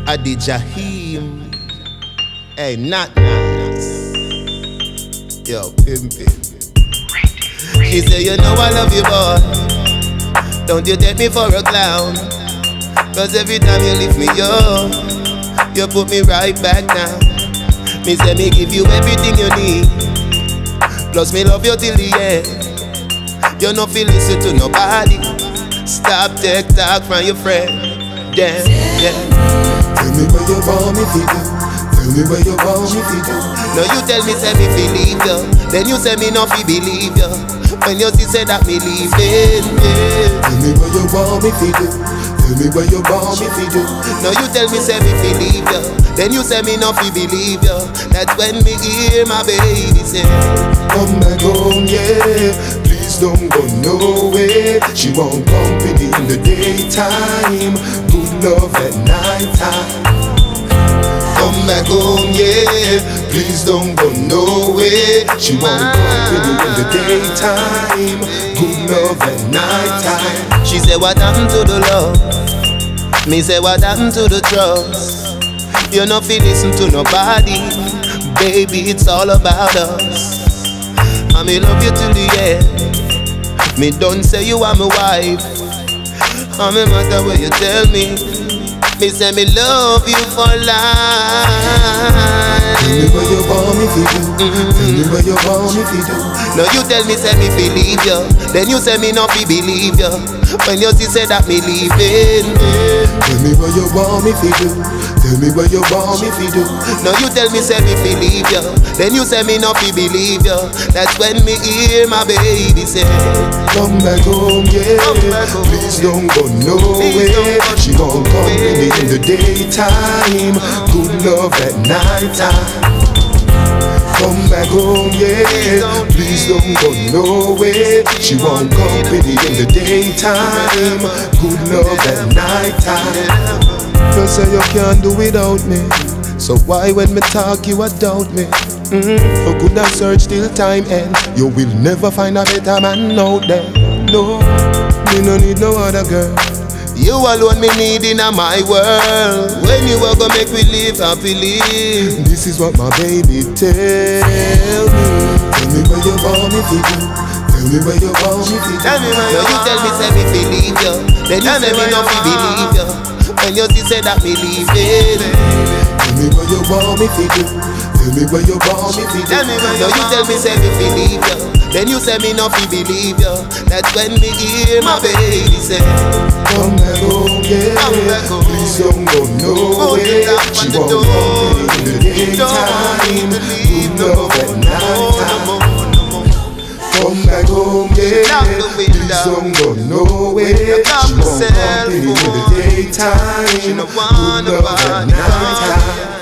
Adi Jahim. Hey, not nice. Yo, pimpin'. She say, you know I love you, boy. Don't you take me for a clown. Cause every time you lift me up, you put me right back down. Me say me give you everything you need. Plus me love you till the end. You no feel listen to nobody. Stop take talk from your friend. Damn, yeah. Tell me where you want me to do. Tell me where you want me to do. No, you tell me say me feel leave you. Then you say me no feel believe you. When you see say that me leaving, yeah. Tell me where you want me to do. Tell me where you want me to do. No, you tell me say me feel leave you. Then you say me no feel believe you. That's when me hear my baby say, come back home, yeah. Please don't go nowhere. She want company in the daytime, good love at nighttime. Come back home, yeah. Please don't go nowhere. She want company in the daytime, good love at nighttime. She say what happened to the love? Me say what happened to the trust? You no feel listen to nobody. Baby, it's all about us. I me love you till the end. Me don't say you are my wife. I me matter what you tell me. Me say me love you for life. Tell me what you want me to do. Tell me what you want me to do. No, you tell me say me feel leave you. Then you say me no feel believe you. When you see say that me leaving. Tell me what you want me to do. Tell me what you want me to do. No, you tell me say me feel leave you. Then you say me no feel believe you. That's when me hear my baby say, come back home, yeah. Come back home. Please don't go nowhere. She gon' company in the daytime, good love at nighttime. Come back home, yeah. Please don't go nowhere. She want company in the daytime, good love at nighttime. You say you can't do without me, so why when me talk you a doubt me? For good I search till time end. You will never find a better man out there. No, me no need no other girl. you alone me need in my world. When you are gonna make me live happily. This is what my baby tell me. Tell me where you want me to do. Tell me where you want me to do. Tell me where you tell me say me believe you. Then you say me no feel believe you. When you see say that me leaving. Tell me where you want me to do. Tell me where you want me to do. Tell me where you tell me say me believe you. Then you say me no feel believe you. That's when me hear my baby say, come back home, yeah. Come back home. Please don't go nowhere. She want company in the daytime, good love at nighttime. Come back home, yeah. Please don't go nowhere. She want company in the daytime, good love at nighttime.